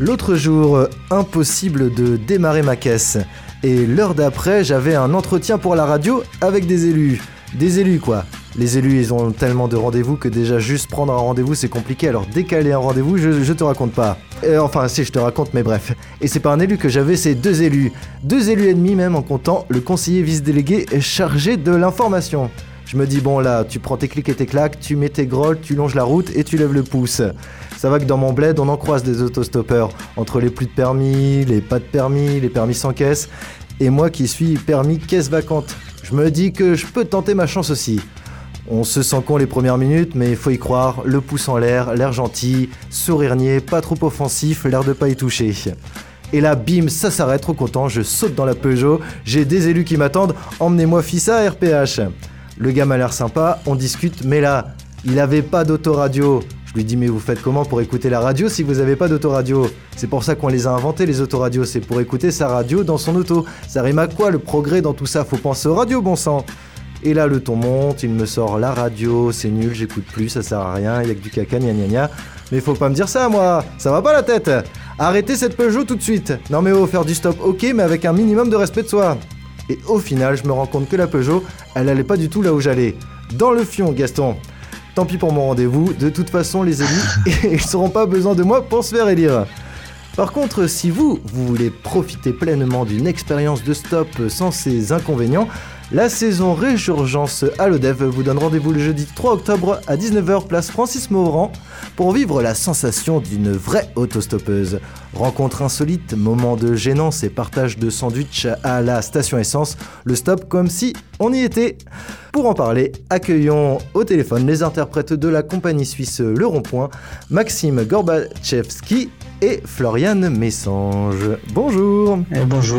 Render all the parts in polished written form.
L'autre jour, impossible de démarrer ma caisse. Et l'heure d'après, j'avais un entretien pour la radio avec des élus. Des élus quoi. Les élus, ils ont tellement de rendez-vous que déjà juste prendre un rendez-vous c'est compliqué, alors décaler un rendez-vous, je te raconte pas. Enfin si, je te raconte, mais bref. Et c'est pas un élu que j'avais, c'est 2 élus. 2 élus et demi même en comptant le conseiller vice-délégué chargé de l'information. Je me dis bon là, tu prends tes clics et tes claques, tu mets tes grolles, tu longes la route et tu lèves le pouce. Ça va que dans mon bled, on en croise des autostoppeurs. Entre les plus de permis, les pas de permis, les permis sans caisse. Et moi qui suis permis caisse vacante. Je me dis que je peux tenter ma chance aussi. On se sent con les premières minutes, mais il faut y croire. Le pouce en l'air gentil, sourire niais, pas trop offensif, l'air de pas y toucher. Et là, bim, ça s'arrête, trop content, je saute dans la Peugeot. J'ai des élus qui m'attendent, emmenez-moi Fissa à RPH. Le gars m'a l'air sympa, on discute, mais là, il avait pas d'autoradio. Je lui dis mais vous faites comment pour écouter la radio si vous avez pas d'autoradio? C'est pour ça qu'on les a inventés les autoradios, c'est pour écouter sa radio dans son auto. Ça rime à quoi le progrès dans tout ça? Faut penser aux radios, bon sang. Et là le ton monte, il me sort la radio, c'est nul, j'écoute plus, ça sert à rien, y'a que du caca, gna gna gna. Mais faut pas me dire ça moi, ça va pas la tête. Arrêtez cette Peugeot tout de suite. Non mais faire du stop ok, mais avec un minimum de respect de soi. Et au final je me rends compte que la Peugeot, elle allait pas du tout là où j'allais. Dans le fion Gaston. Tant pis pour mon rendez-vous, de toute façon les élus, ils n'auront pas besoin de moi pour se faire élire. Par contre, si vous voulez profiter pleinement d'une expérience de stop sans ses inconvénients, la saison Résurgence à l'Odev vous donne rendez-vous le jeudi 3 octobre à 19h place Francis Mauran pour vivre la sensation d'une vraie autostoppeuse. Rencontre insolite, moments de gênance et partage de sandwich à la station essence, le stop comme si on y était. Pour en parler, accueillons au téléphone les interprètes de la compagnie suisse Le Rond-Point, Maxime Gorbachevski et Floriane Messange. Bonjour. Bonjour.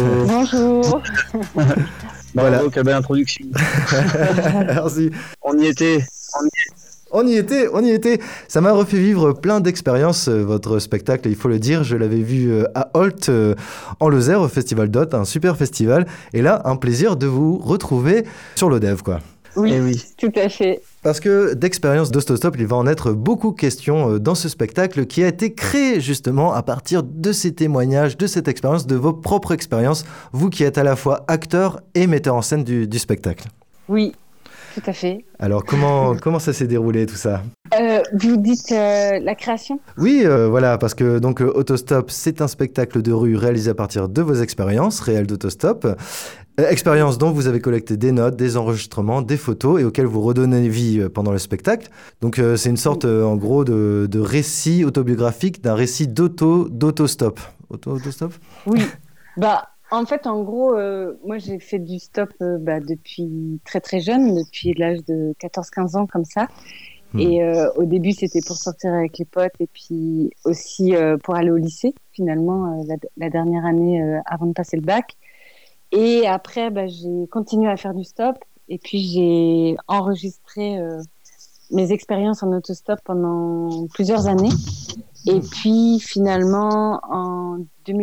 Bonjour. Voilà. Bravo, quelle belle introduction. Merci. On y était. On y était. Ça m'a refait vivre plein d'expériences, votre spectacle, il faut le dire. Je l'avais vu à Holt, en Lozère, au Festival d'Holt, un super festival. Et là, un plaisir de vous retrouver sur l'Odev, quoi. Oui, oui, tout à fait. Parce que d'expérience d'autostop, il va en être beaucoup question dans ce spectacle qui a été créé justement à partir de ces témoignages, de cette expérience, de vos propres expériences, vous qui êtes à la fois acteur et metteur en scène du spectacle. Oui, tout à fait. Alors comment ça s'est déroulé tout ça? Vous dites la création? Oui, voilà, parce que donc Autostop, c'est un spectacle de rue réalisé à partir de vos expériences réelles d'autostop. Expériences dont vous avez collecté des notes, des enregistrements, des photos et auxquelles vous redonnez vie pendant le spectacle. Donc c'est une sorte en gros de récit autobiographique, d'un récit d'autostop. Autostop? Oui, en fait en gros moi j'ai fait du stop depuis très très jeune, depuis l'âge de 14-15 ans comme ça. Et au début c'était pour sortir avec les potes et puis aussi pour aller au lycée finalement la dernière année avant de passer le bac. Et après, j'ai continué à faire du stop et puis j'ai enregistré mes expériences en autostop pendant plusieurs années. Et puis finalement, en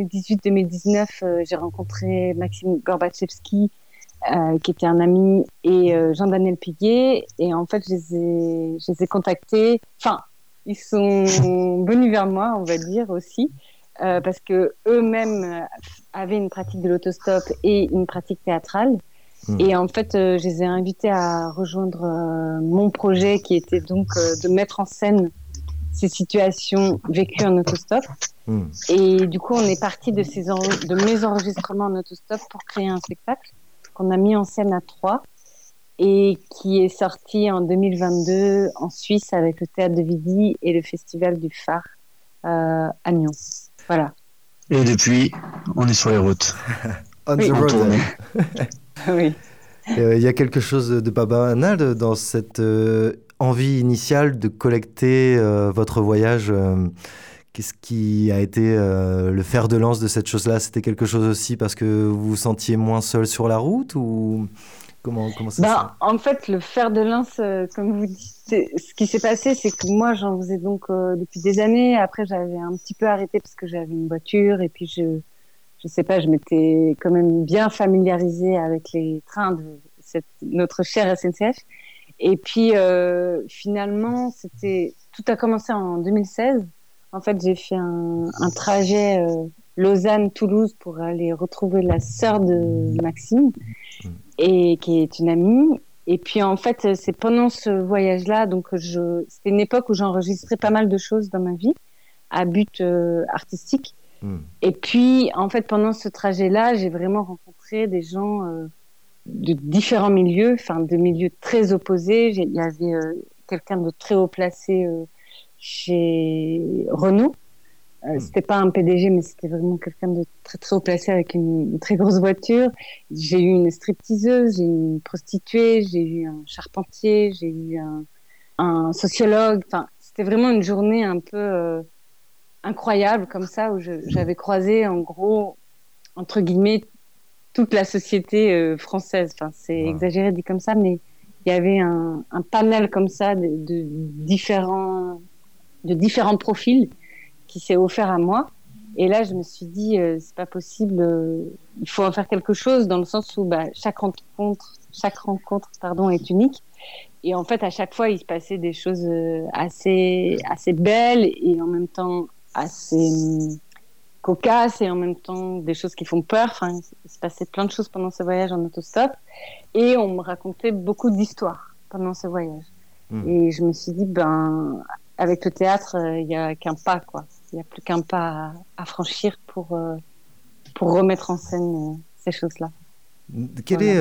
2018-2019, j'ai rencontré Maxime Gorbachevski, qui était un ami, et Jean-Daniel Piguet. Et en fait, je les ai contactés. Enfin, ils sont venus vers moi, on va dire aussi. Parce que eux-mêmes avaient une pratique de l'autostop et une pratique théâtrale. Et en fait, je les ai invités à rejoindre mon projet qui était donc de mettre en scène ces situations vécues en autostop. Et du coup, on est parti de mes enregistrements en autostop pour créer un spectacle qu'on a mis en scène à 3 et qui est sorti en 2022 en Suisse avec le Théâtre de Vidy et le Festival du Phare à Nyon. Voilà. Et depuis, on est sur les routes. On the road. Oui. Il y a quelque chose de pas banal dans cette envie initiale de collecter votre voyage. Qu'est-ce qui a été le fer de lance de cette chose-là? C'était quelque chose aussi parce que vous vous sentiez moins seul sur la route ou comment ça en fait, le fer de lance, comme vous dites, ce qui s'est passé, c'est que moi, j'en faisais donc depuis des années. Après, j'avais un petit peu arrêté parce que j'avais une voiture et puis je sais pas, je m'étais quand même bien familiarisée avec les trains de notre chère SNCF. Et puis finalement, tout a commencé en 2016 En fait, j'ai fait un trajet Lausanne-Toulouse pour aller retrouver la sœur de Maxime, et qui est une amie. Et puis, en fait, c'est pendant ce voyage-là, donc c'était une époque où j'enregistrais pas mal de choses dans ma vie, à but artistique. Et puis, en fait, pendant ce trajet-là, j'ai vraiment rencontré des gens de différents milieux, enfin, de milieux très opposés. Il y avait quelqu'un de très haut placé chez Renault. C'était pas un PDG, mais c'était vraiment quelqu'un de très très haut placé avec une très grosse voiture. J'ai eu une stripteaseuse, j'ai eu une prostituée, j'ai eu un charpentier, j'ai eu un sociologue. Enfin, c'était vraiment une journée un peu incroyable comme ça, où j'avais croisé en gros, entre guillemets, toute la société française. Enfin, c'est exagéré dit comme ça, mais il y avait un panel comme ça de différents profils qui s'est offert à moi. Et là, je me suis dit, c'est pas possible, il faut en faire quelque chose, dans le sens où chaque rencontre, est unique. Et en fait, à chaque fois, il se passait des choses assez belles et en même temps assez cocasses et en même temps des choses qui font peur. Enfin, il se passait plein de choses pendant ce voyage en autostop. Et on me racontait beaucoup d'histoires pendant ce voyage. Et je me suis dit, avec le théâtre, il n'y a qu'un pas, quoi. Il n'y a plus qu'un pas à franchir pour remettre en scène ces choses-là. Quelle est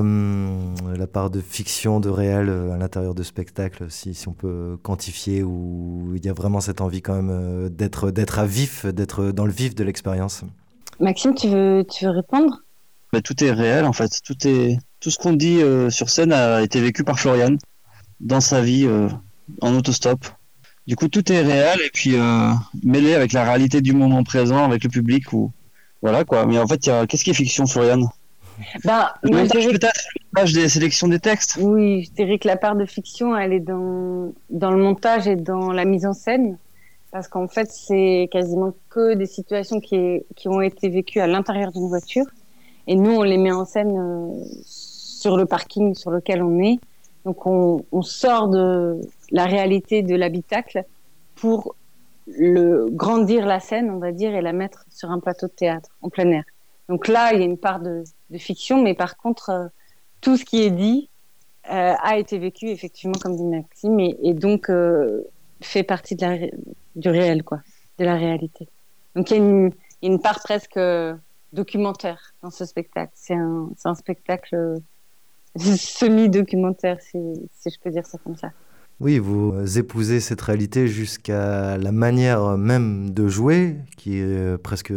la part de fiction, de réel à l'intérieur de spectacle, si on peut quantifier, où il y a vraiment cette envie quand même d'être à vif, d'être dans le vif de l'expérience? Maxime, tu veux répondre? Tout est réel en fait. Tout ce qu'on dit sur scène a été vécu par Florian dans sa vie en autostop. Du coup, tout est réel et puis mêlé avec la réalité du moment présent, avec le public. Voilà quoi. Mais en fait, qu'est-ce qui est fiction, Florian? Le montage, peut-être, le montage des sélections des textes. Oui, je dirais que la part de fiction, elle est dans le montage et dans la mise en scène. Parce qu'en fait, c'est quasiment que des situations qui ont été vécues à l'intérieur d'une voiture. Et nous, on les met en scène sur le parking sur lequel on est. Donc, on sort de la réalité de l'habitacle pour grandir la scène, on va dire, et la mettre sur un plateau de théâtre, en plein air. Donc là, il y a une part de fiction, mais par contre, tout ce qui est dit a été vécu, effectivement, comme dit Maxime, et donc fait partie du réel, quoi, de la réalité. Donc il y a une part presque documentaire dans ce spectacle. C'est un spectacle semi-documentaire, si je peux dire ça comme ça. Oui, vous épousez cette réalité jusqu'à la manière même de jouer, qui est presque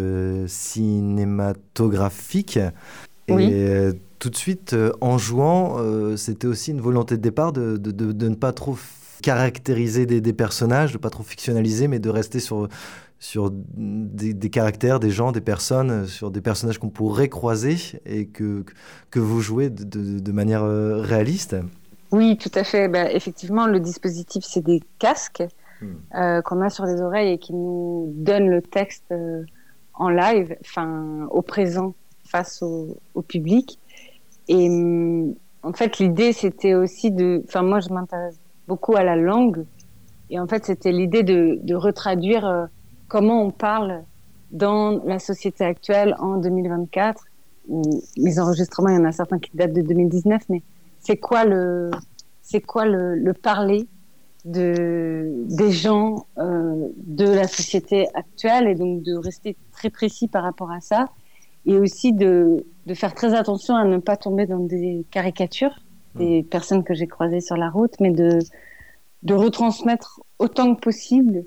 cinématographique. Oui. Et tout de suite, en jouant, c'était aussi une volonté de départ de ne pas trop caractériser des personnages, de ne pas trop fictionnaliser, mais de rester sur des caractères, des gens, des personnes, sur des personnages qu'on pourrait croiser et que vous jouez de manière réaliste. Oui, tout à fait. Effectivement, le dispositif, c'est des casques qu'on a sur les oreilles et qui nous donnent le texte en live, au présent, face au public. Et en fait, l'idée, c'était aussi moi, je m'intéresse beaucoup à la langue. Et en fait, c'était l'idée de retraduire comment on parle dans la société actuelle en 2024. Les enregistrements, il y en a certains qui datent de 2019, mais c'est quoi le parler des gens de la société actuelle, et donc de rester très précis par rapport à ça, et aussi de faire très attention à ne pas tomber dans des caricatures des personnes que j'ai croisées sur la route, mais de retransmettre autant que possible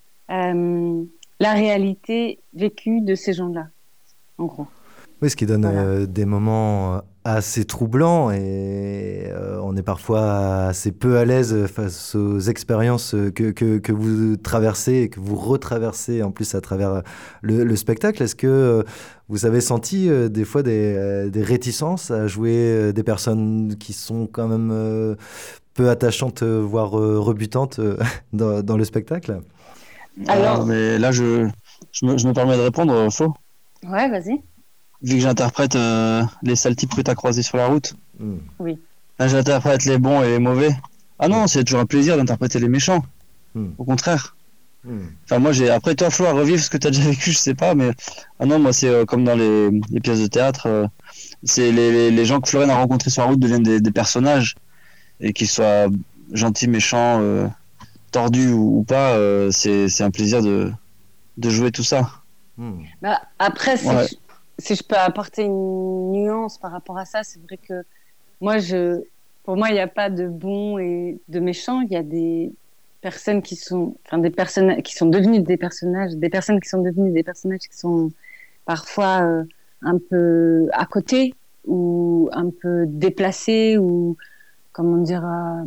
la réalité vécue de ces gens-là, en gros. Oui, ce qui donne des moments assez troublants, et on est parfois assez peu à l'aise face aux expériences que vous traversez et que vous retraversez en plus à travers le spectacle. Est-ce que vous avez senti des fois des réticences à jouer des personnes qui sont quand même peu attachantes, voire rebutantes dans le spectacle? Alors, mais là, je me permets de répondre, Flo. Ouais, vas-y. Vu que j'interprète les sales types que tu as croisés sur la route. Oui. Là, j'interprète les bons et les mauvais. Ah non, c'est toujours un plaisir d'interpréter les méchants. Au contraire. Enfin, moi, après, toi, Flo, à revivre ce que tu as déjà vécu, je sais pas, mais ah non, moi, c'est comme dans les pièces de théâtre, c'est les gens que Florian a rencontrés sur la route deviennent des personnages, et qu'ils soient gentils, méchants, tordus ou pas, c'est un plaisir de jouer tout ça. Bah, après, Ouais. si je peux apporter une nuance par rapport à ça, c'est vrai que moi, pour moi, il n'y a pas de bons et de méchants. Il y a des personnes qui sont, enfin, des personnes qui sont devenues des personnages, des personnes qui sont devenues des personnages qui sont parfois un peu à côté ou un peu déplacés ou, comment dire,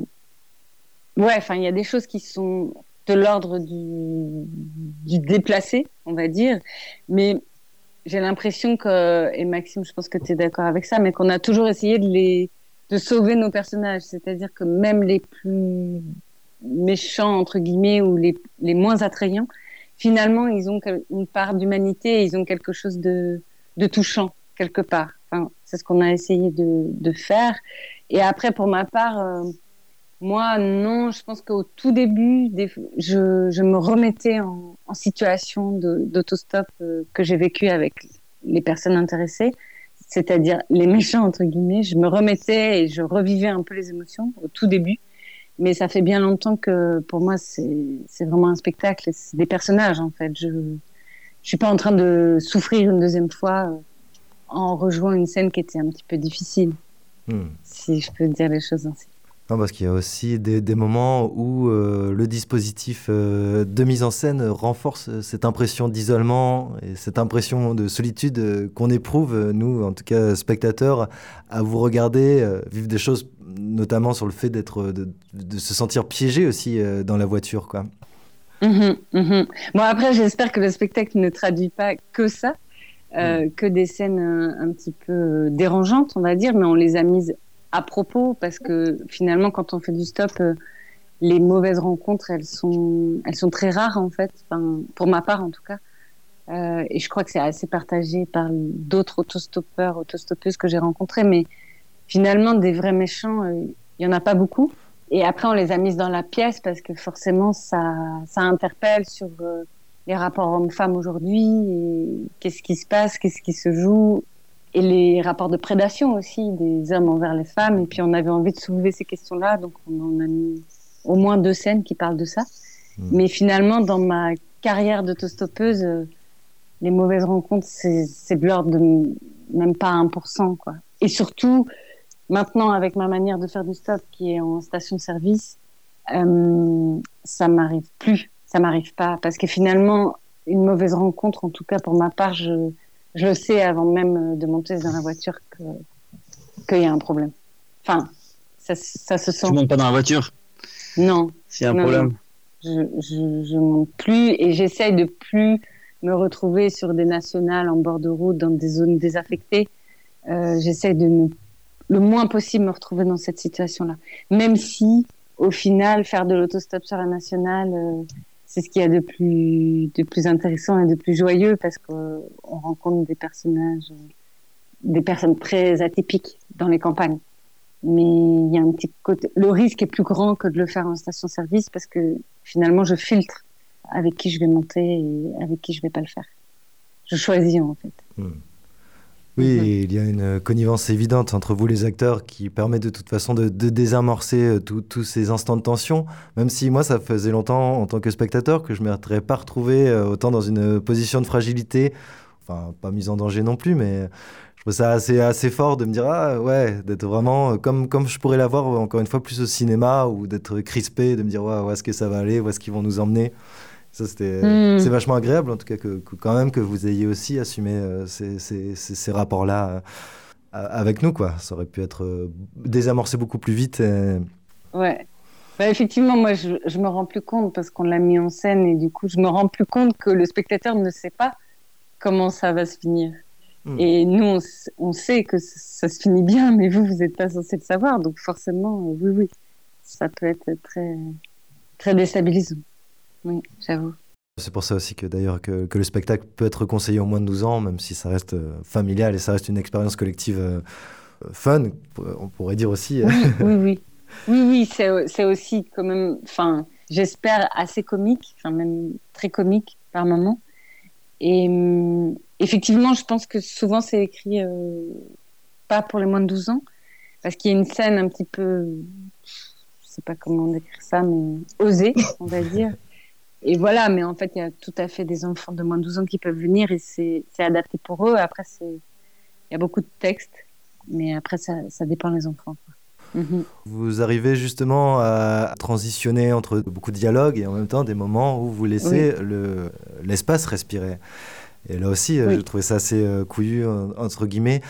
ouais, enfin, il y a des choses qui sont de l'ordre du déplacé, on va dire, mais j'ai l'impression que, et Maxime, je pense que tu es d'accord avec ça, mais qu'on a toujours essayé de sauver nos personnages. C'est-à-dire que même les plus méchants, entre guillemets, ou les moins attrayants, finalement, ils ont une part d'humanité et ils ont quelque chose de touchant, quelque part. Enfin, c'est ce qu'on a essayé de faire. Et après, pour ma part, moi, non, je pense qu'au tout début, je me remettais en situation d'autostop que j'ai vécu avec les personnes intéressées, c'est-à-dire les méchants, entre guillemets. Je me remettais et je revivais un peu les émotions au tout début. Mais ça fait bien longtemps que pour moi, c'est vraiment un spectacle. C'est des personnages, en fait. Je suis pas en train de souffrir une deuxième fois en rejouant une scène qui était un petit peu difficile, si je peux dire les choses ainsi. Non, parce qu'il y a aussi des moments où le dispositif de mise en scène renforce cette impression d'isolement et cette impression de solitude qu'on éprouve, nous, en tout cas spectateurs, à vous regarder, vivre des choses, notamment sur le fait de se sentir piégé aussi dans la voiture, quoi. Bon, après, j'espère que le spectacle ne traduit pas que ça, que des scènes un petit peu dérangeantes, on va dire, mais on les a mises à propos, parce que finalement, quand on fait du stop, les mauvaises rencontres, elles sont très rares, en fait, enfin, pour ma part en tout cas. Et je crois que c'est assez partagé par d'autres autostoppeuses que j'ai rencontrées, mais finalement, des vrais méchants, il y en a pas beaucoup. Et après, on les a mises dans la pièce parce que forcément, ça interpelle sur les rapports hommes-femmes aujourd'hui, et qu'est-ce qui se passe, qu'est-ce qui se joue, et les rapports de prédation aussi des hommes envers les femmes. Et puis on avait envie de soulever ces questions-là, donc on en a mis au moins 2 scènes qui parlent de ça. Mais finalement, dans ma carrière d'autostoppeuse, les mauvaises rencontres, c'est de l'ordre de même pas 1%, quoi. Et surtout, maintenant, avec ma manière de faire du stop qui est en station-service, ça m'arrive plus, ça m'arrive pas. Parce que finalement, une mauvaise rencontre, en tout cas pour ma part, je le sais avant même de monter dans la voiture qu'il y a un problème. Enfin, ça se sent. Tu montes pas dans la voiture? Non. S'il y a un problème. Je monte plus et j'essaye de plus me retrouver sur des nationales en bord de route, dans des zones désaffectées. J'essaye le moins possible me retrouver dans cette situation-là. Même si, au final, faire de l'autostop sur la nationale, c'est ce qu'il y a de plus intéressant et de plus joyeux, parce qu'on rencontre des personnages, des personnes très atypiques dans les campagnes. Mais il y a un petit côté, le risque est plus grand que de le faire en station-service, parce que finalement, je filtre avec qui je vais monter et avec qui je vais pas le faire. Je choisis, en fait. Oui, il y a une connivence évidente entre vous les acteurs qui permet de toute façon de désamorcer tous ces instants de tension, même si moi ça faisait longtemps en tant que spectateur que je ne m'étais pas retrouvé autant dans une position de fragilité, enfin pas mise en danger non plus, mais je trouve ça assez fort de me dire d'être vraiment comme je pourrais l'avoir encore une fois plus au cinéma, ou d'être crispé, de me dire où est-ce que ça va aller, où est-ce qu'ils vont nous emmener. Ça, c'est vachement agréable, en tout cas, quand même, que vous ayez aussi assumé ces rapports-là avec nous, quoi. Ça aurait pu être désamorcé beaucoup plus vite. Ouais. Bah, effectivement, moi, je me rends plus compte parce qu'on l'a mis en scène, et du coup, je me rends plus compte que le spectateur ne sait pas comment ça va se finir. Et nous, on sait que ça se finit bien, mais vous n'êtes pas censé le savoir. Donc, forcément, oui, ça peut être très, très déstabilisant. Oui, j'avoue. C'est pour ça aussi que d'ailleurs que le spectacle peut être conseillé aux moins de 12 ans, même si ça reste familial et ça reste une expérience collective fun, on pourrait dire aussi. Oui, c'est aussi quand même... Enfin, j'espère, assez comique, enfin même très comique par moment. Et effectivement, je pense que souvent c'est écrit pas pour les moins de 12 ans, parce qu'il y a une scène un petit peu, je sais pas comment décrire ça, mais osée, on va dire. Et voilà, mais en fait, il y a tout à fait des enfants de moins de 12 ans qui peuvent venir et c'est adapté pour eux. Après, il y a beaucoup de textes, mais après, ça dépend des enfants. Vous arrivez justement à transitionner entre beaucoup de dialogues et en même temps des moments où vous laissez l'espace respirer. Et là aussi, j'ai trouvé ça assez couillu, entre guillemets,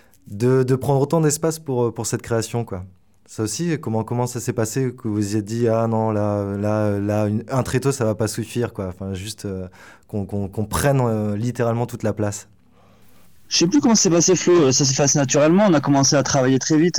de prendre autant d'espace pour cette création, quoi. Ça aussi, comment ça s'est passé que vous vous êtes dit ah non là un tréteau ça va pas suffire, quoi. Enfin juste qu'on prenne littéralement toute la place. Je sais plus comment c'est passé, Flo. Ça s'est fait assez naturellement. On a commencé à travailler très vite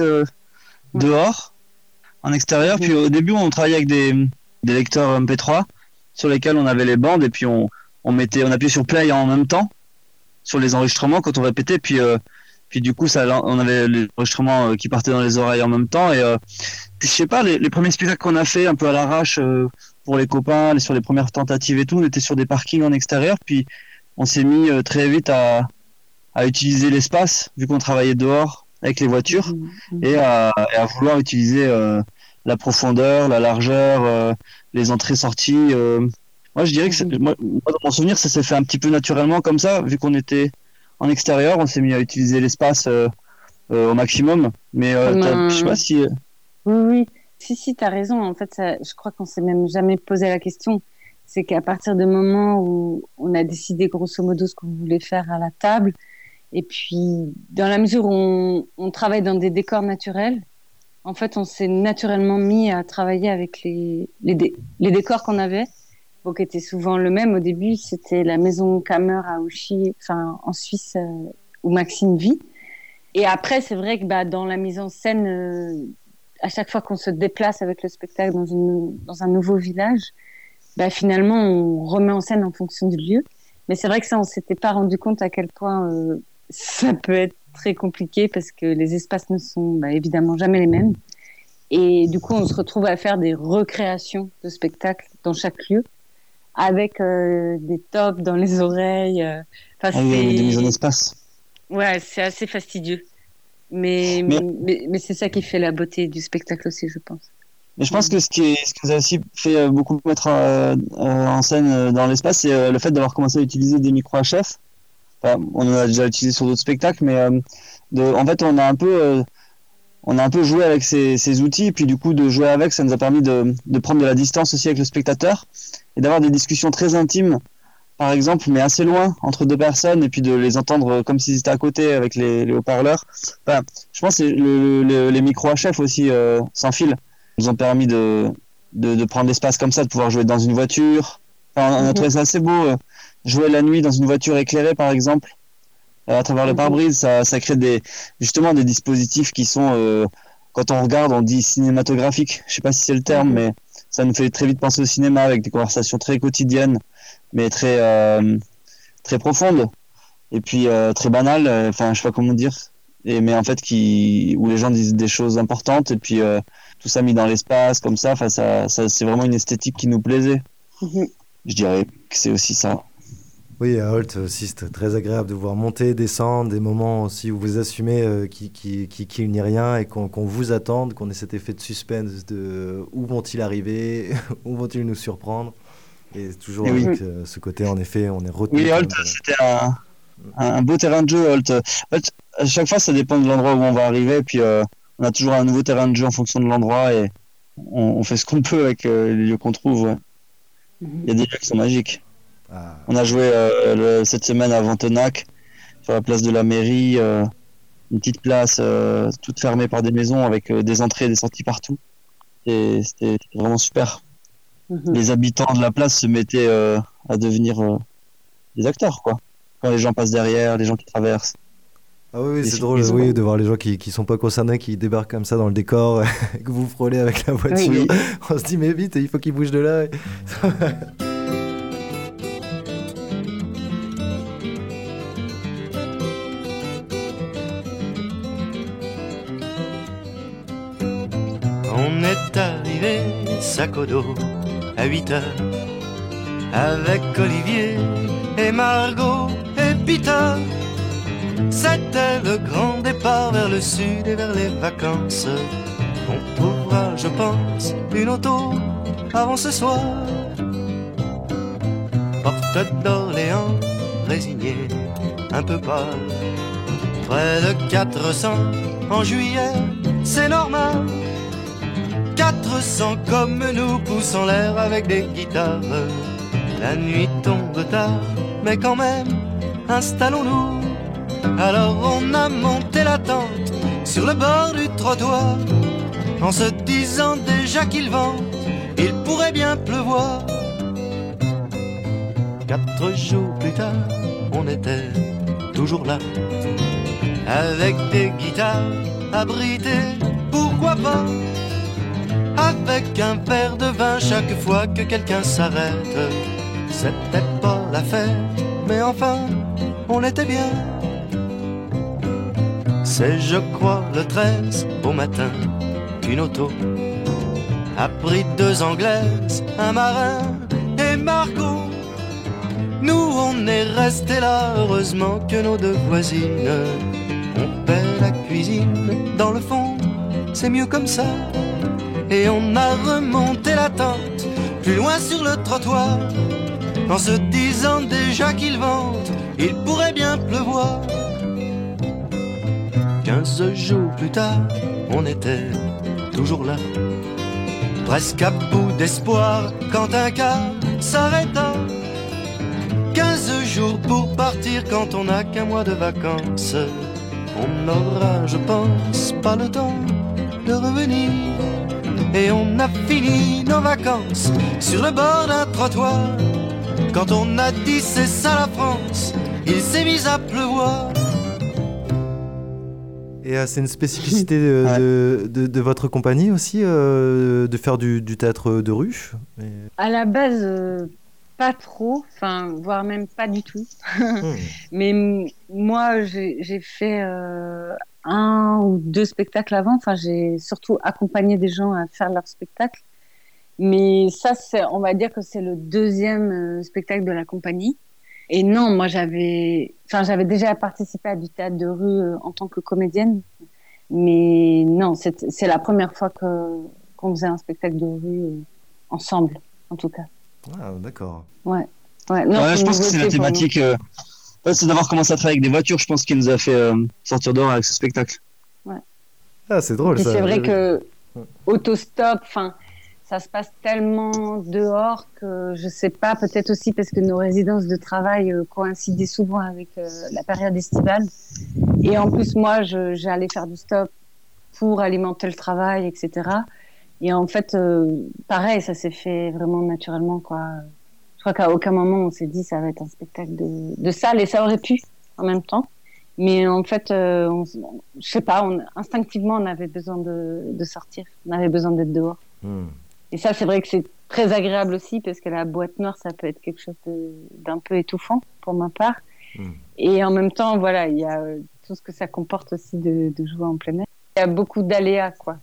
dehors, en extérieur. Puis au début, on travaillait avec des lecteurs MP3 sur lesquels on avait les bandes et puis on appuyait sur play en même temps sur les enregistrements quand on répétait. Puis du coup, on avait les enregistrements qui partaient dans les oreilles en même temps. Et puis je sais pas, les premiers spectacles qu'on a fait un peu à l'arrache pour les copains, sur les premières tentatives et tout, on était sur des parkings en extérieur. Puis on s'est mis très vite à utiliser l'espace vu qu'on travaillait dehors avec les voitures et à vouloir utiliser la profondeur, la largeur, les entrées-sorties. Moi, je dirais que moi, dans mon souvenir, ça s'est fait un petit peu naturellement comme ça, vu qu'on était en extérieur, on s'est mis à utiliser l'espace au maximum. Mais je sais pas si. Oui. Si, t'as raison. En fait, je crois qu'on s'est même jamais posé la question. C'est qu'à partir du moment où on a décidé grosso modo ce qu'on voulait faire à la table, et puis dans la mesure où on travaille dans des décors naturels, en fait, on s'est naturellement mis à travailler avec les décors qu'on avait. Qui était souvent le même. Au début, c'était la maison Kammer à Ouchy, en Suisse, où Maxime vit. Et après, c'est vrai que dans la mise en scène, à chaque fois qu'on se déplace avec le spectacle dans un nouveau village, finalement, on remet en scène en fonction du lieu. Mais c'est vrai que ça, on s'était pas rendu compte à quel point ça peut être très compliqué parce que les espaces ne sont évidemment jamais les mêmes. Et du coup, on se retrouve à faire des recréations de spectacles dans chaque lieu, avec des tops dans les oreilles. Oui, des mises en espace. Ouais, c'est assez fastidieux. Mais c'est ça qui fait la beauté du spectacle aussi, je pense. Mais je pense que ce qui nous a aussi fait beaucoup mettre en scène dans l'espace, c'est le fait d'avoir commencé à utiliser des micros HF. Enfin, on en a déjà utilisé sur d'autres spectacles, mais en fait, on a un peu joué avec ces outils, et puis du coup, de jouer avec, ça nous a permis de prendre de la distance aussi avec le spectateur et d'avoir des discussions très intimes, par exemple, mais assez loin entre deux personnes, et puis de les entendre comme s'ils étaient à côté avec les haut-parleurs. Enfin, je pense que les micros HF aussi, sans fil, nous ont permis de prendre l'espace comme ça, de pouvoir jouer dans une voiture. Enfin, on a trouvé ça assez beau, jouer la nuit dans une voiture éclairée, par exemple. À travers le pare-brise, ça crée justement des dispositifs qui sont, quand on regarde, on dit cinématographiques. Je sais pas si c'est le terme, mais ça nous fait très vite penser au cinéma avec des conversations très quotidiennes, mais très très profondes et puis très banales. Enfin, je sais pas comment dire. Mais en fait, où les gens disent des choses importantes et puis tout ça mis dans l'espace comme ça. Enfin, ça c'est vraiment une esthétique qui nous plaisait. Je dirais que c'est aussi ça. Oui, à Holt aussi, c'était très agréable de voir monter, descendre, des moments aussi où vous assumez qu'il n'y a rien et qu'on vous attende, qu'on ait cet effet de suspense de où vont-ils arriver, où vont-ils nous surprendre. Et toujours avec ce côté, en effet, on est retenu. Oui, Holt, c'était un beau terrain de jeu, Holt. En fait, à chaque fois, ça dépend de l'endroit où on va arriver, et puis on a toujours un nouveau terrain de jeu en fonction de l'endroit, et on fait ce qu'on peut avec les lieux qu'on trouve. Ouais. Il y a des lieux qui sont magiques. On a joué cette semaine à Ventenac, sur la place de la mairie, une petite place toute fermée par des maisons avec des entrées et des sorties partout. Et c'était vraiment super. Les habitants de la place se mettaient à devenir des acteurs, quoi. Quand les gens passent derrière, les gens qui traversent. Ah oui, c'est drôle de voir les gens qui sont pas concernés, qui débarquent comme ça dans le décor, que vous frôlez avec la voiture. Oui. On se dit mais vite, il faut qu'ils bougent de là. On est arrivé sac au dos, à 8 heures avec Olivier et Margot et Peter. C'était le grand départ vers le sud et vers les vacances. On trouvera, je pense, une auto avant ce soir. Porte d'Orléans, résigné, un peu pâle. Près de 400 en juillet, c'est normal. 400 comme nous poussent en l'air avec des guitares. La nuit tombe tard, mais quand même, installons-nous. Alors on a monté la tente sur le bord du trottoir, en se disant déjà qu'il vente, il pourrait bien pleuvoir. 4 jours plus tard, on était toujours là, avec des guitares abritées, pourquoi pas, avec un verre de vin chaque fois que quelqu'un s'arrête. C'était pas la fête, mais enfin, on était bien. C'est, je crois, le 13 au matin qu'une auto a pris 2 Anglaises, un marin et Margot. Nous, on est restés là, heureusement que nos 2 voisines ont fait la cuisine. Dans le fond, c'est mieux comme ça. Et on a remonté la tente plus loin sur le trottoir, en se disant déjà qu'il vente, il pourrait bien pleuvoir. 15 jours plus tard, on était toujours là, presque à bout d'espoir quand un car s'arrêta. 15 jours pour partir quand on n'a qu'un mois de vacances. On n'aura, je pense, pas le temps de revenir. Et on a fini nos vacances sur le bord d'un trottoir. Quand on a dit c'est ça la France, il s'est mis à pleuvoir. Et c'est une spécificité de votre compagnie aussi, de faire du théâtre de rue. À la base, pas trop, enfin, voire même pas du tout. Mais moi, j'ai fait 1 ou 2 spectacles avant. Enfin, j'ai surtout accompagné des gens à faire leur spectacle. Mais ça, on va dire que c'est le 2e spectacle de la compagnie. Et non, moi, j'avais déjà participé à du théâtre de rue en tant que comédienne. Mais non, c'est la première fois qu'on faisait un spectacle de rue ensemble, en tout cas. Ah, d'accord. Ouais. Non, je pense que c'est la thématique. C'est d'avoir commencé à travailler avec des voitures, je pense, qui nous a fait sortir dehors avec ce spectacle. Ouais. Ah, c'est drôle. Et ça. c'est vrai que autostop, enfin, ça se passe tellement dehors que je sais pas, peut-être aussi parce que nos résidences de travail coïncidaient souvent avec la période estivale. Et en plus, moi, j'allais faire du stop pour alimenter le travail, etc. Et en fait, pareil, ça s'est fait vraiment naturellement, quoi. Je crois qu'à aucun moment on s'est dit ça va être un spectacle de salle, et ça aurait pu en même temps. Mais en fait, je sais pas, instinctivement on avait besoin de sortir, on avait besoin d'être dehors. Et ça, c'est vrai que c'est très agréable aussi, parce que la boîte noire, ça peut être quelque chose d'un peu étouffant pour ma part. Et en même temps, voilà, il y a tout ce que ça comporte aussi de jouer en plein air. Il y a beaucoup d'aléas, quoi.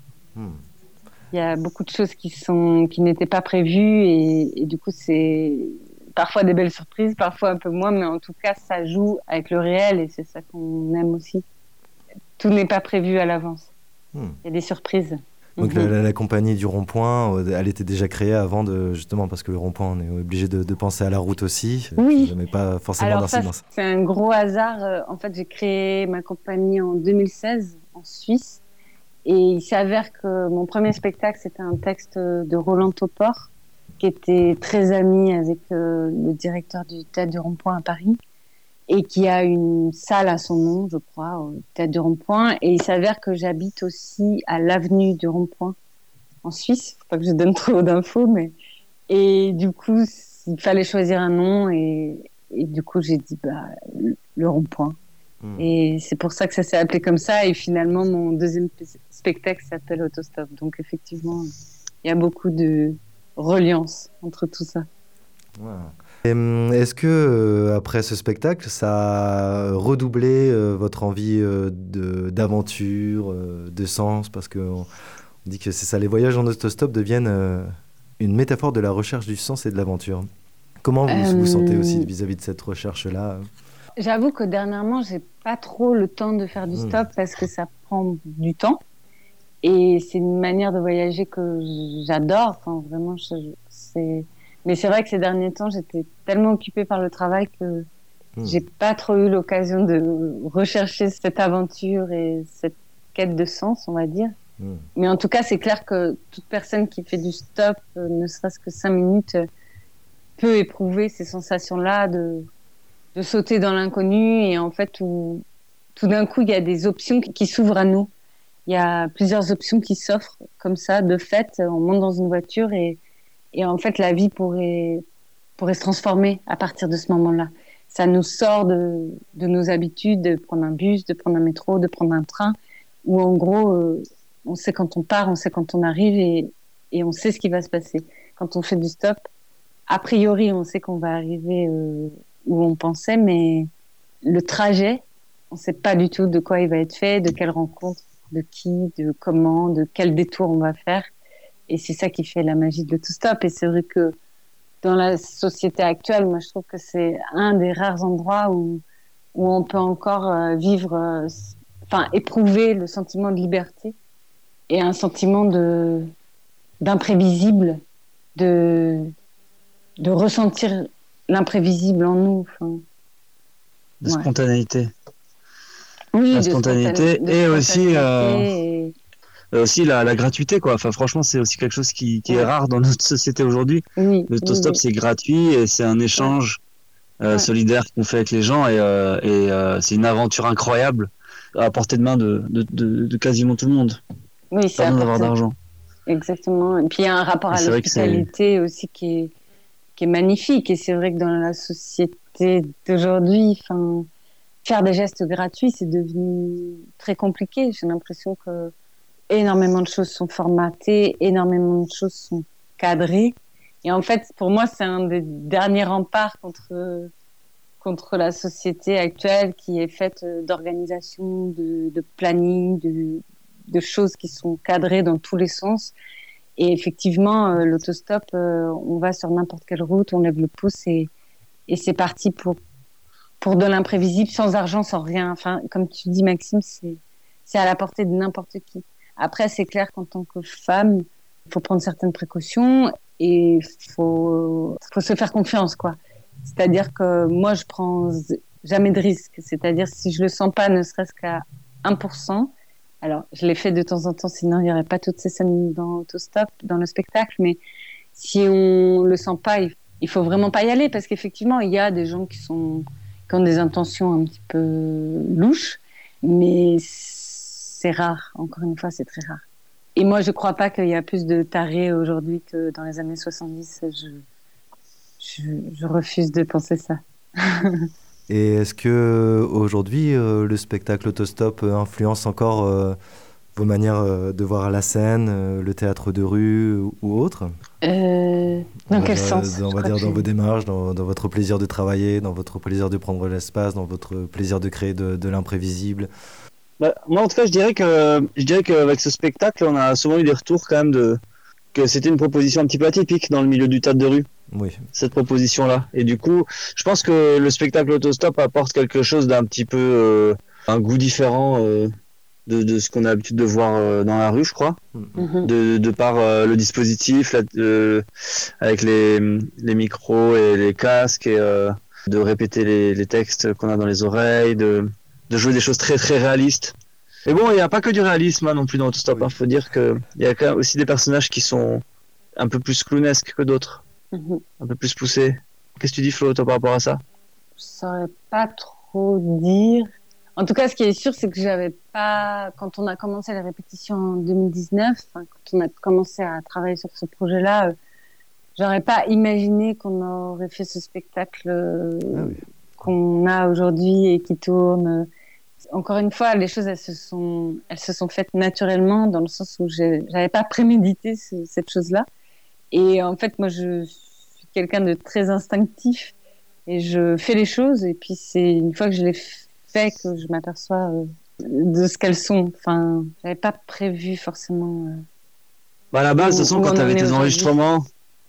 Il y a beaucoup de choses qui n'étaient pas prévues, et du coup, c'est parfois des belles surprises, parfois un peu moins, mais en tout cas, ça joue avec le réel, et c'est ça qu'on aime aussi. Tout n'est pas prévu à l'avance. Il y a des surprises. Donc la compagnie du Rond-Point, elle était déjà créée avant justement, parce que le Rond-Point, on est obligé de penser à la route aussi. Oui. Mais pas forcément d'incidence. C'est un gros hasard. En fait, j'ai créé ma compagnie en 2016 en Suisse. Et il s'avère que mon premier spectacle, c'était un texte de Roland Topor, qui était très ami avec le directeur du Théâtre du Rond-Point à Paris, et qui a une salle à son nom, je crois, au Théâtre du Rond-Point. Et il s'avère que j'habite aussi à l'avenue du Rond-Point, en Suisse. Faut pas que je donne trop d'infos, mais... Et du coup, il fallait choisir un nom, et du coup, j'ai dit le Rond-Point. Et c'est pour ça que ça s'est appelé comme ça. Et finalement, mon deuxième spectacle s'appelle Autostop. Donc effectivement, il y a beaucoup de reliance entre tout ça. Wow. Est-ce que après ce spectacle, ça a redoublé votre envie d'aventure, de sens? Parce qu'on dit que c'est ça, les voyages en autostop deviennent une métaphore de la recherche du sens et de l'aventure. Comment vous vous sentez aussi vis-à-vis de cette recherche-là ? J'avoue que dernièrement, j'ai pas trop le temps de faire du stop parce que ça prend du temps. Et c'est une manière de voyager que j'adore. Enfin, vraiment, mais c'est vrai que ces derniers temps, j'étais tellement occupée par le travail que j'ai pas trop eu l'occasion de rechercher cette aventure et cette quête de sens, on va dire. Mais en tout cas, c'est clair que toute personne qui fait du stop, ne serait-ce que 5 minutes, peut éprouver ces sensations-là de sauter dans l'inconnu et en fait où tout d'un coup il y a des options qui s'ouvrent à nous. Il y a plusieurs options qui s'offrent comme ça de fait. On monte dans une voiture et en fait la vie pourrait se transformer à partir de ce moment-là. Ça nous sort de nos habitudes de prendre un bus, de prendre un métro, de prendre un train où en gros on sait quand on part, on sait quand on arrive et on sait ce qui va se passer. Quand on fait du stop, a priori on sait qu'on va arriver où on pensait, mais le trajet, on ne sait pas du tout de quoi il va être fait, de quelle rencontre, de qui, de comment, de quel détour on va faire. Et c'est ça qui fait la magie de l'autostop. Et c'est vrai que dans la société actuelle, moi je trouve que c'est un des rares endroits où on peut encore vivre, éprouver le sentiment de liberté et un sentiment d'imprévisible, de ressentir l'imprévisible en nous. De spontanéité. Oui, la spontanéité et aussi la gratuité, quoi. Enfin, franchement, c'est aussi quelque chose qui est rare dans notre société aujourd'hui. Oui, L'autostop, c'est gratuit et c'est un échange solidaire qu'on fait avec les gens et c'est une aventure incroyable à portée de main de quasiment tout le monde. Oui, c'est pas besoin d'avoir d'argent. Exactement. Et puis il y a un rapport à l'hospitalité aussi qui est magnifique. Et c'est vrai que dans la société d'aujourd'hui, faire des gestes gratuits, c'est devenu très compliqué. J'ai l'impression que énormément de choses sont formatées, énormément de choses sont cadrées. Et en fait, pour moi, c'est un des derniers remparts contre la société actuelle qui est faite d'organisation, de planning, de choses qui sont cadrées dans tous les sens. Et effectivement, l'autostop, on va sur n'importe quelle route, on lève le pouce et c'est parti pour de l'imprévisible, sans argent, sans rien. Enfin, comme tu dis, Maxime, c'est à la portée de n'importe qui. Après, c'est clair qu'en tant que femme, il faut prendre certaines précautions et il faut se faire confiance, quoi. C'est-à-dire que moi, je prends jamais de risque. C'est-à-dire, si je le sens pas, ne serait-ce qu'à 1%, alors, je l'ai fait de temps en temps, sinon il n'y aurait pas toutes ces scènes dans l'autostop, dans le spectacle. Mais si on le sent pas, il faut vraiment pas y aller parce qu'effectivement, il y a des gens qui ont des intentions un petit peu louches, mais c'est rare. Encore une fois, c'est très rare. Et moi, je crois pas qu'il y a plus de tarés aujourd'hui que dans les années 70. Je refuse de penser ça. Et est-ce que aujourd'hui le spectacle autostop influence encore vos manières de voir la scène, le théâtre de rue ou autre ? Dans quel sens ? On va dire dans vos démarches, dans votre plaisir de travailler, dans votre plaisir de prendre l'espace, dans votre plaisir de créer de l'imprévisible. Moi, en tout cas, je dirais qu'avec ce spectacle, on a souvent eu des retours quand même que c'était une proposition un petit peu atypique dans le milieu du théâtre de rue. Oui. Cette proposition-là. Et du coup, je pense que le spectacle autostop apporte quelque chose d'un petit peu un goût différent de ce qu'on a l'habitude de voir dans la rue, je crois. De par le dispositif avec les micros et les casques et de répéter les textes qu'on a dans les oreilles, de jouer des choses très très réalistes. Mais bon, il n'y a pas que du réalisme non plus dans l'autostop. Il faut dire qu'il y a quand même aussi des personnages qui sont un peu plus clownesques que d'autres. Un peu plus poussés. Qu'est-ce que tu dis, Flo, toi, par rapport à ça ? Je saurais pas trop dire. En tout cas, ce qui est sûr, c'est que j'avais pas, quand on a commencé les répétitions en 2019, quand on a commencé à travailler sur ce projet-là, j'aurais pas imaginé qu'on aurait fait ce spectacle qu'on a aujourd'hui et qui tourne. Encore une fois, les choses, elles se sont faites naturellement dans le sens où j'avais pas prémédité cette chose-là. Et en fait, moi, je suis quelqu'un de très instinctif et je fais les choses. Et puis, c'est une fois que je les fais que je m'aperçois de ce qu'elles sont. Enfin, j'avais pas prévu forcément. À la base, de toute façon, quand tu avais tes enregistrements,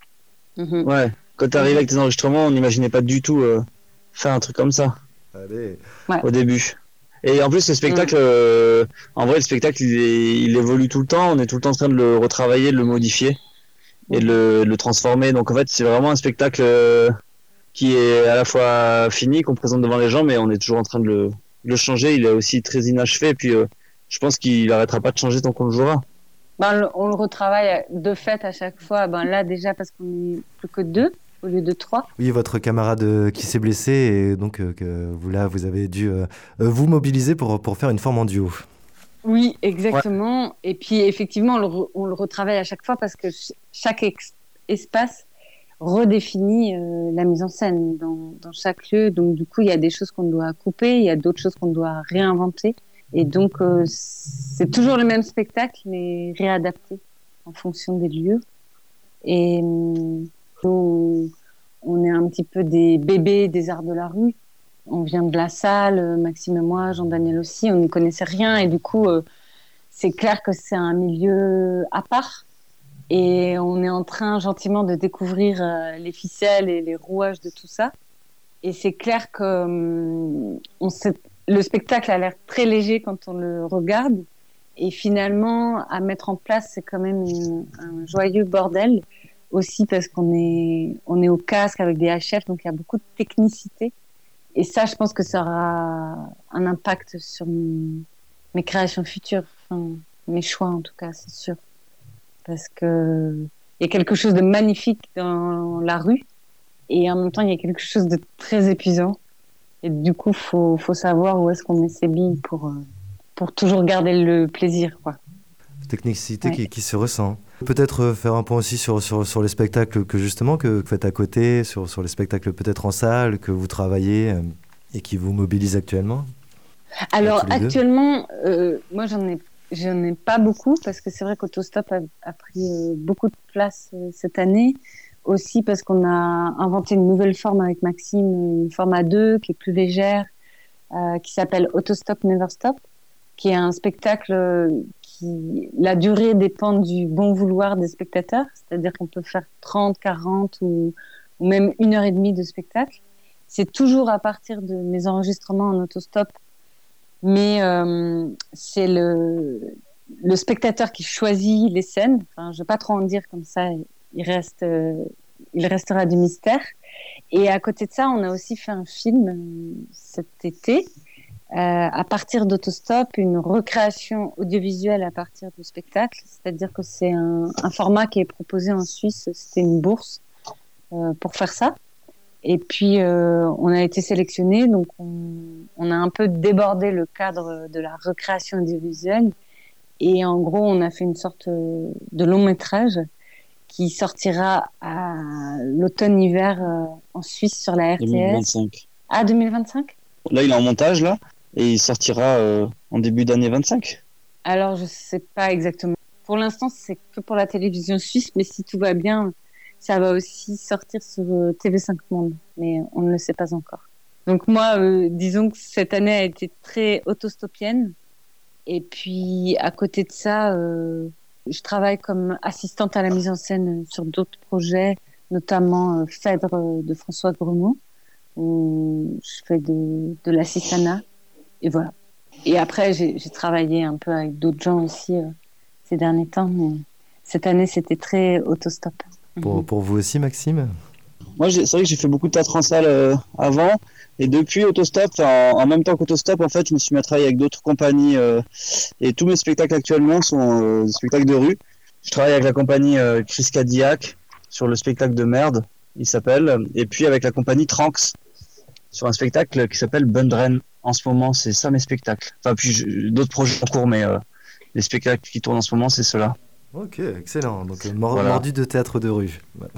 Ouais, quand t'arrives avec tes enregistrements, on n'imaginait pas du tout faire un truc comme ça. Allez. Au début. Et en plus, le spectacle, en vrai, le spectacle, il évolue tout le temps. On est tout le temps en train de le retravailler, de le modifier et de le transformer. Donc, en fait, c'est vraiment un spectacle qui est à la fois fini, qu'on présente devant les gens, mais on est toujours en train de le changer. Il est aussi très inachevé. Et puis, je pense qu'il n'arrêtera pas de changer tant qu'on le jouera. On le retravaille de fait à chaque fois. Là, déjà, parce qu'on n'est plus que 2 au lieu de 3. Oui, votre camarade qui s'est blessé et donc vous avez dû vous mobiliser pour faire une forme en duo. Oui, exactement. Ouais. Et puis, effectivement, on le retravaille à chaque fois parce que chaque espace redéfinit la mise en scène dans chaque lieu. Donc, du coup, il y a des choses qu'on doit couper, il y a d'autres choses qu'on doit réinventer. Et donc, c'est toujours le même spectacle, mais réadapté en fonction des lieux. Et on est un petit peu des bébés des arts de la rue. On vient de la salle, Maxime et moi, Jean-Daniel aussi, on ne connaissait rien. Et du coup, c'est clair que c'est un milieu à part. Et on est en train gentiment de découvrir les ficelles et les rouages de tout ça. Et c'est clair que le spectacle a l'air très léger quand on le regarde. Et finalement, à mettre en place, c'est quand même un joyeux bordel. Aussi parce qu'on est au casque avec des HF, donc il y a beaucoup de technicité. Et ça, je pense que ça aura un impact sur mes créations futures, enfin, mes choix en tout cas, c'est sûr. Parce que il y a quelque chose de magnifique dans la rue, et en même temps, il y a quelque chose de très épuisant. Et du coup, faut savoir où est-ce qu'on met ses billes pour toujours garder le plaisir, quoi. Technicité qui se ressent. Peut-être faire un point aussi sur les spectacles que vous faites à côté, sur les spectacles peut-être en salle, que vous travaillez et qui vous mobilisent actuellement. Alors actuellement, moi j'en ai pas beaucoup parce que c'est vrai qu'Autostop a pris beaucoup de place cette année. Aussi parce qu'on a inventé une nouvelle forme avec Maxime, une forme à 2 qui est plus légère, qui s'appelle Autostop Never Stop, qui est un spectacle la durée dépend du bon vouloir des spectateurs, c'est-à-dire qu'on peut faire 30, 40 ou même 1h30 de spectacle. C'est toujours à partir de mes enregistrements en autostop, mais c'est le spectateur qui choisit les scènes. Enfin, je ne vais pas trop en dire comme ça, il restera du mystère. Et à côté de ça, on a aussi fait un film cet été, à partir d'Autostop, une recréation audiovisuelle à partir du spectacle, c'est-à-dire que c'est un format qui est proposé en Suisse, c'était une bourse pour faire ça. Et puis on a été sélectionné, donc on a un peu débordé le cadre de la recréation audiovisuelle, et en gros on a fait une sorte de long métrage qui sortira à l'automne-hiver en Suisse sur la RTS. 2025. Ah, 2025 ? Là, il est en montage, là, et il sortira en début d'année 25. Alors, je sais pas exactement. Pour l'instant, c'est que pour la télévision suisse, mais si tout va bien, ça va aussi sortir sur TV5 Monde, mais on ne le sait pas encore. Donc moi, disons que cette année a été très autostopienne, et puis à côté de ça, je travaille comme assistante à la mise en scène sur d'autres projets, notamment Phèdre de François Grumont, où je fais de l'assistanat. Et voilà. Et après, j'ai travaillé un peu avec d'autres gens aussi ces derniers temps, mais cette année, c'était très autostop. Pour vous aussi, Maxime ? Moi, c'est vrai que j'ai fait beaucoup de théâtre en salle avant, et depuis Autostop, en même temps qu'Autostop, en fait, je me suis mis à travailler avec d'autres compagnies, et tous mes spectacles actuellement sont des spectacles de rue. Je travaille avec la compagnie Chris Cadillac sur le spectacle de Merde, il s'appelle, et puis avec la compagnie Tranx sur un spectacle qui s'appelle Bundren. En ce moment, c'est ça mes spectacles. Enfin, puis d'autres projets en cours, mais les spectacles qui tournent en ce moment, c'est ceux-là. Ok, excellent. Donc mordu de théâtre de rue.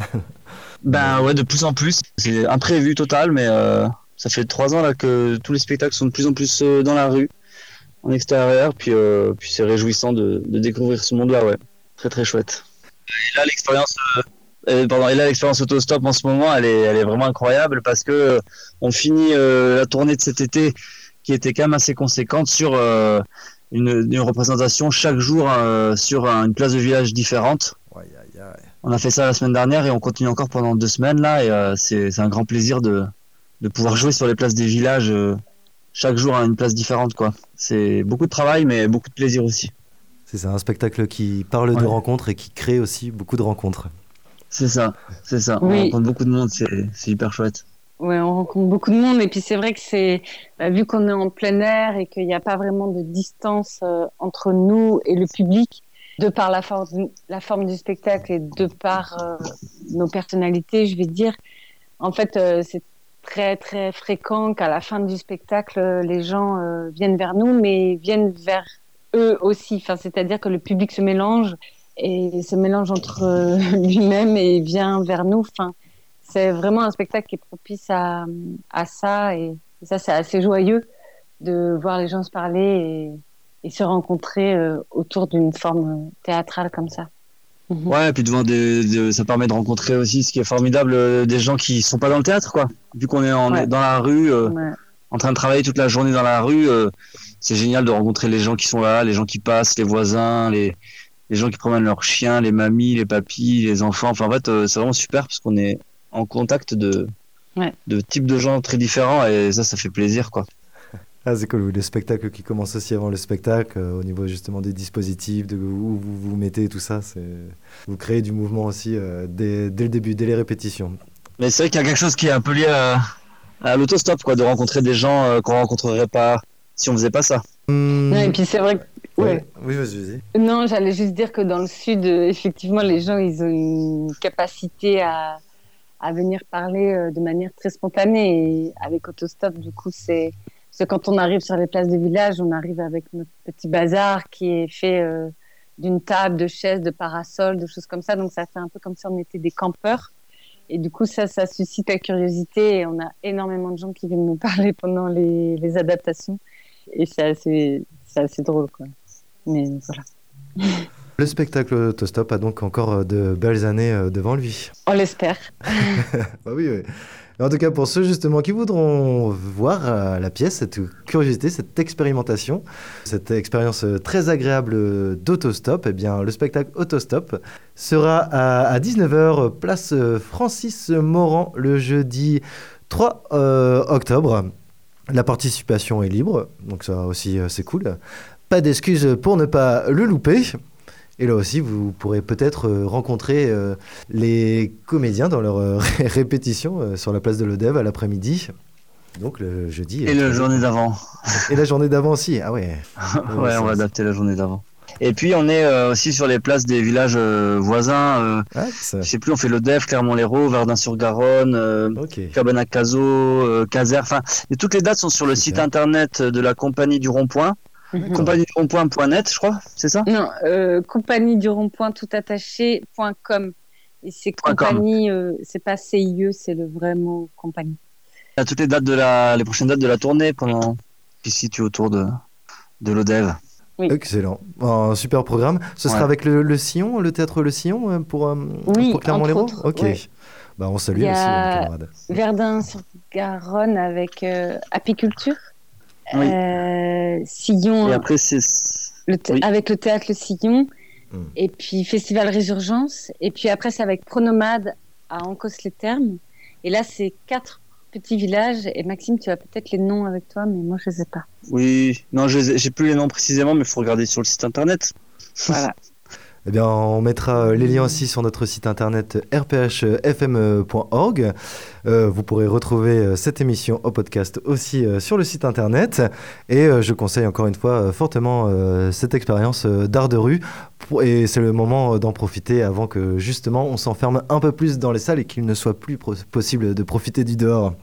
Ben ouais, de plus en plus. C'est imprévu total, mais ça fait 3 ans là que tous les spectacles sont de plus en plus dans la rue, en extérieur, puis c'est réjouissant de découvrir ce monde-là, ouais. Très très chouette. Et là, l'expérience Autostop en ce moment, elle est vraiment incroyable parce que on finit la tournée de cet été qui était quand même assez conséquente sur une représentation chaque jour sur une place de village différente. On a fait ça la semaine dernière et on continue encore pendant 2 semaines là. Et c'est un grand plaisir de pouvoir jouer sur les places des villages chaque jour à une place différente, quoi. C'est beaucoup de travail, mais beaucoup de plaisir aussi. C'est un spectacle qui parle de rencontres et qui crée aussi beaucoup de rencontres. C'est ça. Oui. On rencontre beaucoup de monde, c'est hyper chouette. Ouais, on rencontre beaucoup de monde et puis c'est vrai que vu qu'on est en plein air et qu'il n'y a pas vraiment de distance entre nous et le public, de par la forme du spectacle et de par nos personnalités, je vais dire, en fait, c'est très très fréquent qu'à la fin du spectacle, les gens viennent vers nous, mais viennent vers eux aussi. Enfin, c'est-à-dire que le public se mélange entre lui-même et vient vers nous. Enfin, c'est vraiment un spectacle qui est propice à ça et ça, c'est assez joyeux de voir les gens se parler et se rencontrer autour d'une forme théâtrale comme ça. Ouais, et puis ça permet de rencontrer aussi, ce qui est formidable, des gens qui sont pas dans le théâtre, quoi. Vu qu'on est dans la rue, en train de travailler toute la journée dans la rue, c'est génial de rencontrer les gens qui sont là, les gens qui passent, les voisins, les gens qui promènent leurs chiens, les mamies, les papis, les enfants. Enfin, en fait, c'est vraiment super parce qu'on est en contact de types de gens très différents et ça fait plaisir, quoi. Ah, c'est cool, le spectacle qui commence aussi avant le spectacle, au niveau justement des dispositifs, de où vous vous mettez, tout ça, vous créez du mouvement aussi dès le début, dès les répétitions. Mais c'est vrai qu'il y a quelque chose qui est un peu lié à l'autostop, quoi, de rencontrer des gens qu'on rencontrerait pas si on faisait pas ça. Non, et puis c'est vrai que... Ouais. Oui, vas-y. Non, j'allais juste dire que dans le sud, effectivement, les gens, ils ont une capacité à venir parler de manière très spontanée. Et avec Autostop, du coup, c'est quand on arrive sur les places de village, on arrive avec notre petit bazar qui est fait d'une table, de chaises, de parasols, de choses comme ça. Donc, ça fait un peu comme si on était des campeurs. Et du coup, ça suscite la curiosité. Et on a énormément de gens qui viennent nous parler pendant les adaptations. Et c'est assez drôle, quoi. Mais voilà. Le spectacle Autostop a donc encore de belles années devant lui. On l'espère. Bah oui. En tout cas, pour ceux justement qui voudront voir la pièce, cette curiosité, cette expérimentation, cette expérience très agréable d'Autostop, eh bien, le spectacle Autostop sera à 19h, place Francis Morand, le jeudi 3 octobre. La participation est libre, donc ça aussi c'est cool. Pas d'excuses pour ne pas le louper. Et là aussi, vous pourrez peut-être rencontrer les comédiens dans leur répétition sur la place de l'Odève à l'après-midi. Donc le jeudi. Et la journée d'avant. Et la journée d'avant aussi, ah ouais. Ouais, on va adapter la journée d'avant. Et puis on est aussi sur les places des villages voisins. Je sais plus, on fait l'Odève, Clermont-Lérault, Verdun-sur-Garonne, Cabane-à-Cazaux, Caser. Enfin, et toutes les dates sont sur le site internet de la Compagnie du Rond-Point. Compagnie du Rond-Point.net, je crois, c'est ça ? Non, Compagnie du Rond-Point toutattaché.com. Et c'est compagnie, c'est pas CIE, c'est le vrai mot compagnie. Il y a toutes les dates les prochaines dates de la tournée qui se situe autour de l'Odève. Oui. Excellent, un super programme. Ce sera avec le Sillon, le théâtre Le Sillon pour Clermont-Lérault. Ok. Ouais. Bah, on salue aussi nos camarades. Verdun-sur-Garonne avec apiculture. Oui. Sillon. Et après c'est avec le théâtre Le Sillon. Et puis Festival Résurgence. Et puis après c'est avec Pronomade à Ancos-les-Thermes. Et là c'est 4 petits villages. Et Maxime, tu as peut-être les noms avec toi, mais moi je les ai pas. Oui, non, j'ai plus les noms précisément, mais il faut regarder sur le site internet. Voilà. Eh bien, on mettra les liens aussi sur notre site internet rphfm.org. Vous pourrez retrouver cette émission au podcast aussi sur le site internet. Et je conseille encore une fois fortement cette expérience d'art de rue. Et c'est le moment d'en profiter avant que justement on s'enferme un peu plus dans les salles et qu'il ne soit plus possible de profiter du dehors.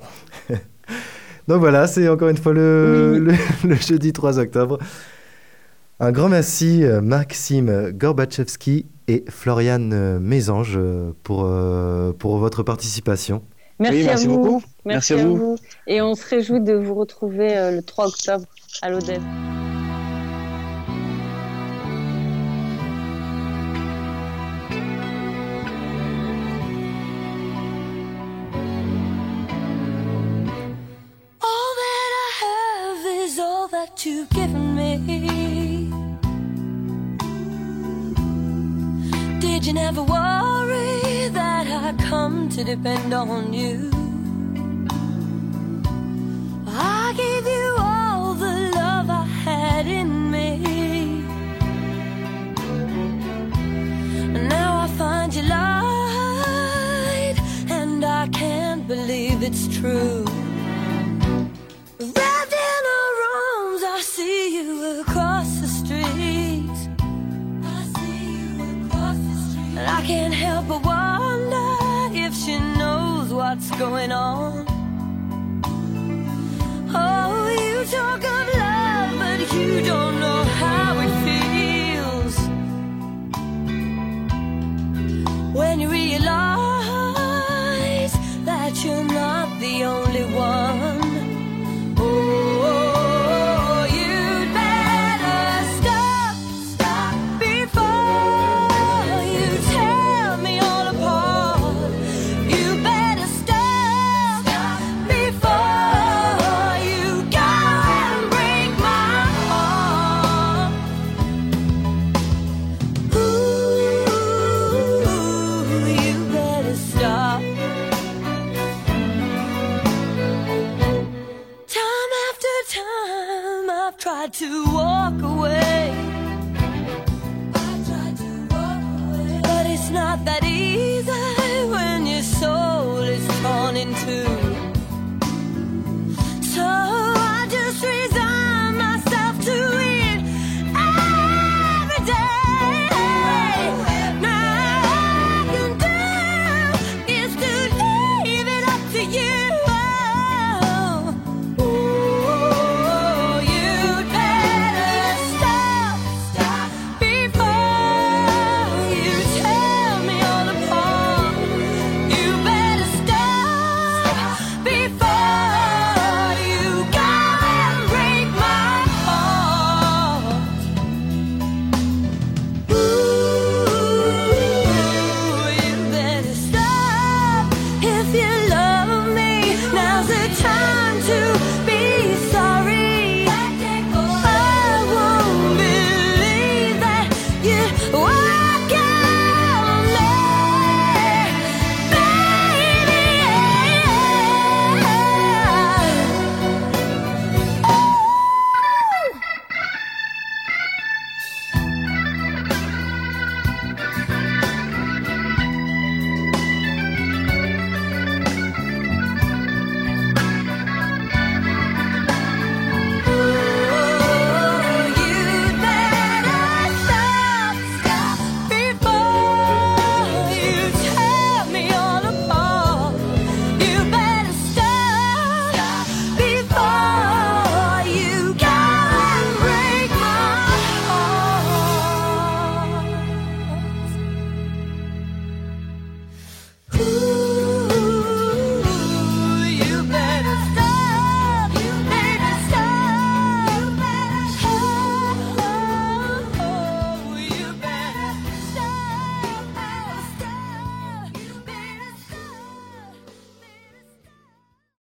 Donc voilà, c'est encore une fois le jeudi 3 octobre. Un grand merci Maxime Gorbachevski et Floriane Mésange pour votre participation. Merci beaucoup. Merci à vous. Et on se réjouit de vous retrouver le 3 octobre à l'Odève. All that I have is all that you've given me. Did you never worry I come to depend on you. I gave you all the love I had in me, and now I find you lied, and I can't believe it's true. Wrapped in our arms, I see you across the street. I see you across the street, and I can't help but wonder if she knows what's going on.